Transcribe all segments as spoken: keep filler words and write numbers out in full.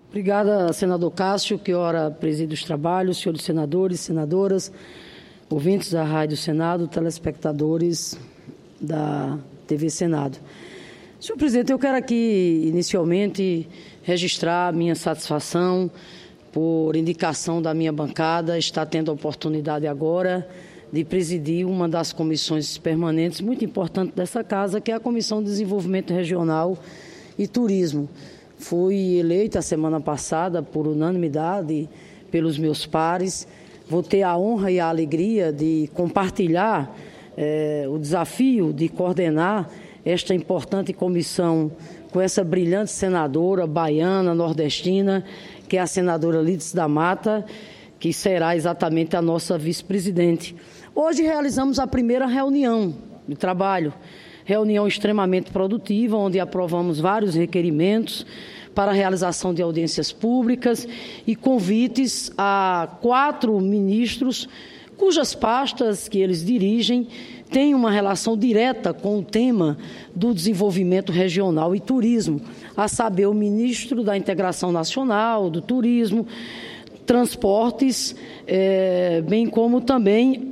Obrigada, senador Cássio, que ora preside os trabalhos, senhores senadores, senadoras, ouvintes da Rádio Senado, telespectadores da T V Senado. Senhor presidente, eu quero aqui, inicialmente, registrar minha satisfação por indicação da minha bancada, estar tendo a oportunidade agora de presidir uma das comissões permanentes muito importantes dessa casa, que é a Comissão de Desenvolvimento Regional e Turismo. Fui eleita semana passada por unanimidade pelos meus pares. Vou ter a honra e a alegria de compartilhar eh, o desafio de coordenar esta importante comissão com essa brilhante senadora baiana, nordestina, que é a senadora Lídice da Mata, que será exatamente a nossa vice-presidente. Hoje realizamos a primeira reunião de trabalho, reunião extremamente produtiva, onde aprovamos vários requerimentos para a realização de audiências públicas e convites a quatro ministros, cujas pastas que eles dirigem têm uma relação direta com o tema do desenvolvimento regional e turismo, a saber, o ministro da Integração Nacional, do Turismo, Transportes, eh, bem como também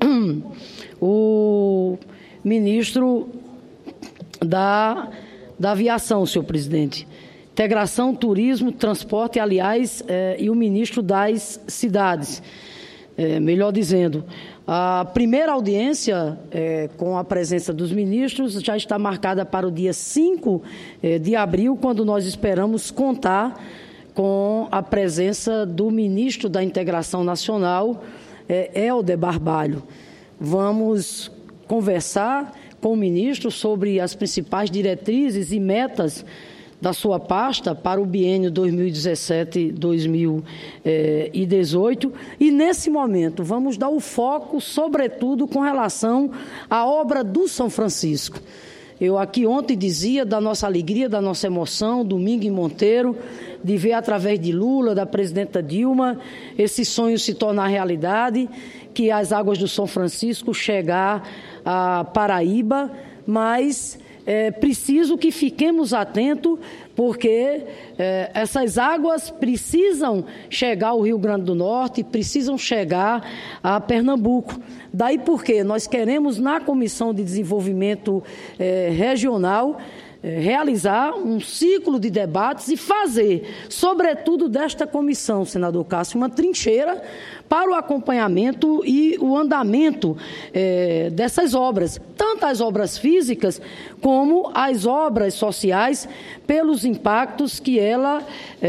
o ministro da, da Aviação, senhor presidente. Integração, Turismo, Transporte, aliás, eh, e o ministro das Cidades. Eh, melhor dizendo, a primeira audiência eh, com a presença dos ministros já está marcada para o dia cinco eh, de abril, quando nós esperamos contar com a presença do ministro da Integração Nacional, eh, Helder Barbalho. Vamos conversar com o ministro sobre as principais diretrizes e metas da sua pasta para o biênio dois mil e dezessete a dois mil e dezoito e, nesse momento, vamos dar o foco, sobretudo, com relação à obra do São Francisco. Eu aqui ontem dizia da nossa alegria, da nossa emoção, domingo em Monteiro, de ver através de Lula, da presidenta Dilma, esse sonho se tornar realidade, que as águas do São Francisco chegar a Paraíba, mas é preciso que fiquemos atentos, porque é, essas águas precisam chegar ao Rio Grande do Norte, precisam chegar a Pernambuco. Daí porque nós queremos, na Comissão de Desenvolvimento é, Regional, é, realizar um ciclo de debates e fazer, sobretudo desta comissão, senador Cássio, uma trincheira para o acompanhamento e o andamento é, dessas obras, tanto as obras físicas como as obras sociais, pelos impactos que ela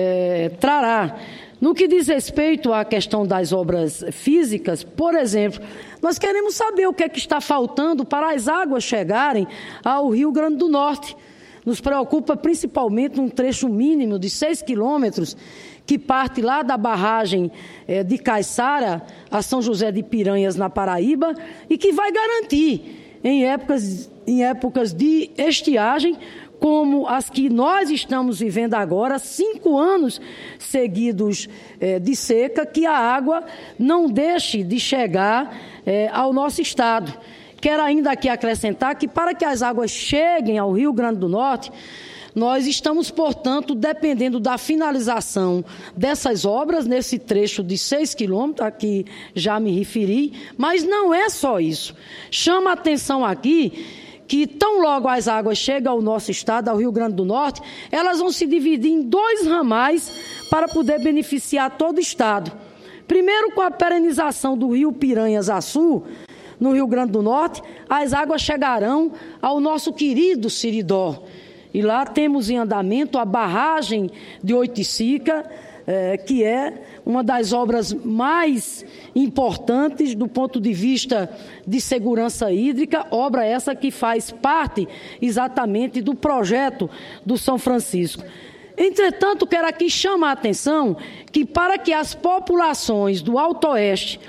é, trará. No que diz respeito à questão das obras físicas, por exemplo, nós queremos saber o que é que está faltando para as águas chegarem ao Rio Grande do Norte. Nos preocupa principalmente um trecho mínimo de seis quilômetros, que parte lá da barragem eh, de Caiçara a São José de Piranhas, na Paraíba, e que vai garantir, em épocas, em épocas de estiagem, como as que nós estamos vivendo agora, cinco anos seguidos eh, de seca, que a água não deixe de chegar eh, ao nosso estado. Quero ainda aqui acrescentar que, para que as águas cheguem ao Rio Grande do Norte, nós estamos, portanto, dependendo da finalização dessas obras, nesse trecho de seis quilômetros, a que já me referi, mas não é só isso. Chama a atenção aqui que, tão logo as águas chegam ao nosso estado, ao Rio Grande do Norte, elas vão se dividir em dois ramais para poder beneficiar todo o estado. Primeiro, com a perenização do rio Piranhas a sul, no Rio Grande do Norte, as águas chegarão ao nosso querido Siridó. E lá temos em andamento a barragem de Oiticica, eh, que é uma das obras mais importantes do ponto de vista de segurança hídrica, obra essa que faz parte exatamente do projeto do São Francisco. Entretanto, quero aqui chamar a atenção que, para que as populações do Alto Oeste,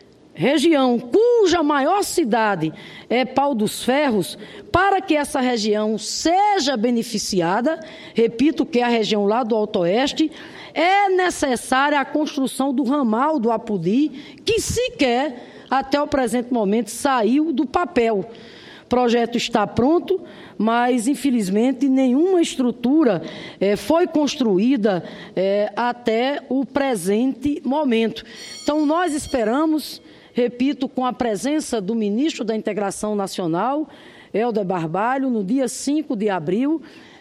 região cuja maior cidade é Pau dos Ferros, para que essa região seja beneficiada, repito que é a região lá do Alto Oeste, é necessária a construção do ramal do Apodi, que sequer, até o presente momento, saiu do papel. projeto está pronto, mas, infelizmente, nenhuma estrutura eh, foi construída eh, até o presente momento. Então, nós esperamos, repito, com a presença do ministro da Integração Nacional, Helder Barbalho, no dia cinco de abril,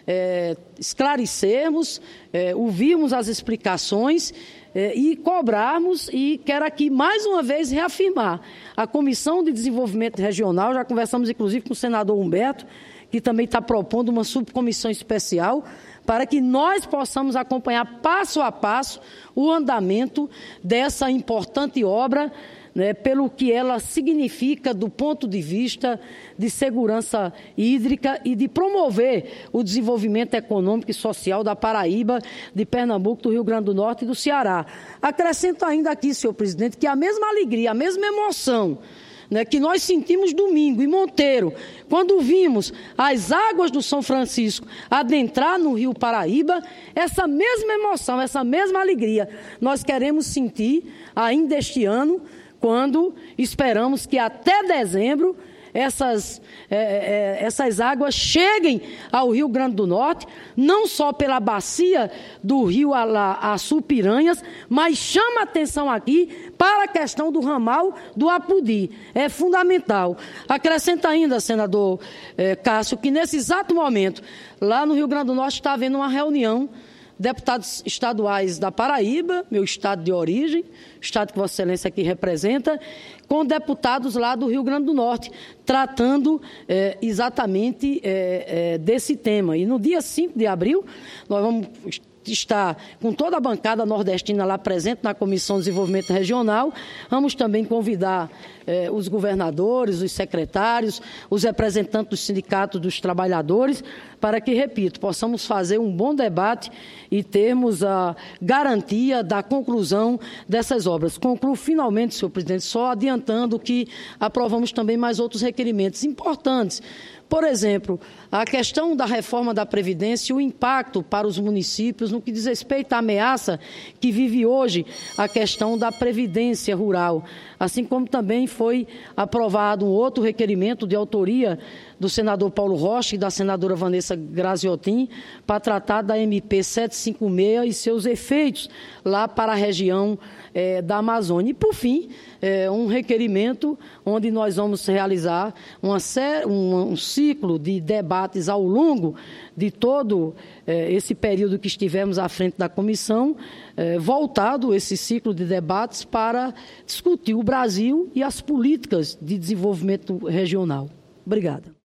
é, esclarecermos, é, ouvirmos as explicações é, e cobrarmos, e quero aqui mais uma vez reafirmar, a Comissão de Desenvolvimento Regional, já conversamos inclusive com o senador Humberto, que também está propondo uma subcomissão especial, para que nós possamos acompanhar passo a passo o andamento dessa importante obra, né, pelo que ela significa do ponto de vista de segurança hídrica e de promover o desenvolvimento econômico e social da Paraíba, de Pernambuco, do Rio Grande do Norte e do Ceará. Acrescento ainda aqui, senhor presidente, que a mesma alegria, a mesma emoção, né, que nós sentimos domingo em Monteiro, quando vimos as águas do São Francisco adentrar no Rio Paraíba, essa mesma emoção, essa mesma alegria, nós queremos sentir ainda este ano, quando esperamos que até dezembro essas, é, é, essas águas cheguem ao Rio Grande do Norte, não só pela bacia do rio Açu-Piranhas, mas chama a atenção aqui para a questão do ramal do Apodi. É fundamental. Acrescenta ainda, senador é, Cássio, que nesse exato momento, lá no Rio Grande do Norte, está havendo uma reunião, deputados estaduais da Paraíba, meu estado de origem, estado que Vossa Excelência aqui representa, com deputados lá do Rio Grande do Norte, tratando é, exatamente é, é, desse tema. E no dia cinco de abril, nós vamos estar com toda a bancada nordestina lá presente na Comissão de Desenvolvimento Regional. Vamos também convidar eh, os governadores, os secretários, os representantes dos sindicatos dos trabalhadores, para que, repito, possamos fazer um bom debate e termos a garantia da conclusão dessas obras. Concluo finalmente, senhor presidente, só adiantando que aprovamos também mais outros requerimentos importantes. Por exemplo, a questão da reforma da Previdência e o impacto para os municípios no que diz respeito à ameaça que vive hoje a questão da Previdência Rural, assim como também foi aprovado um outro requerimento de autoria do senador Paulo Rocha e da senadora Vanessa Graziotin para tratar da M P setecentos e cinquenta e seis e seus efeitos lá para a região eh, da Amazônia. E, por fim, eh, um requerimento onde nós vamos realizar uma série, um, um ciclo de debates ao longo de todo eh, esse período que estivemos à frente da comissão, eh, voltado esse ciclo de debates para discutir o Brasil e as políticas de desenvolvimento regional. Obrigada.